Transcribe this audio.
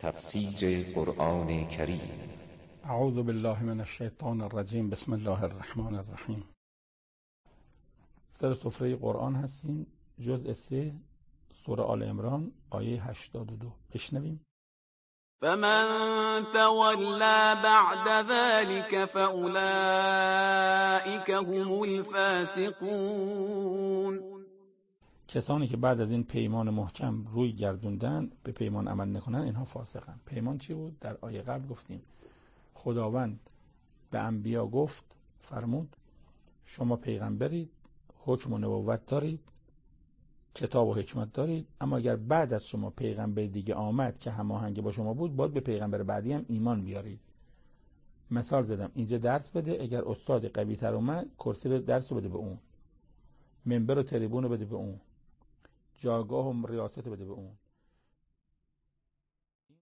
تفسیر قرآن کریم. اعوذ بالله من الشیطان الرجیم. بسم الله الرحمن الرحیم. سر سفره قرآن هستیم، جزء 3، سوره آل عمران، آیه 82. بشنویم. فمن تولى بعد ذلك فأولئك هم الفاسقون. کسانی که بعد از این پیمان محکم روی گردوندن، به پیمان عمل نکنن، اینها فاسقن. پیمان چی بود؟ در آیه قبل گفتیم خداوند به انبیا فرمود شما پیغمبرید، حکم و نبوت دارید، کتاب و حکمت دارید، اما اگر بعد از شما پیغمبر دیگه آمد که هماهنگ با شما بود، باید به پیغمبر بعدی هم ایمان بیارید. مثال زدم، اینجا درس بده، اگر استاد قوی تر اومد، کرسی رو درس رو بده به اون، منبر و تریبون رو بده به اون، جایگاه و ریاست رو بده به اون.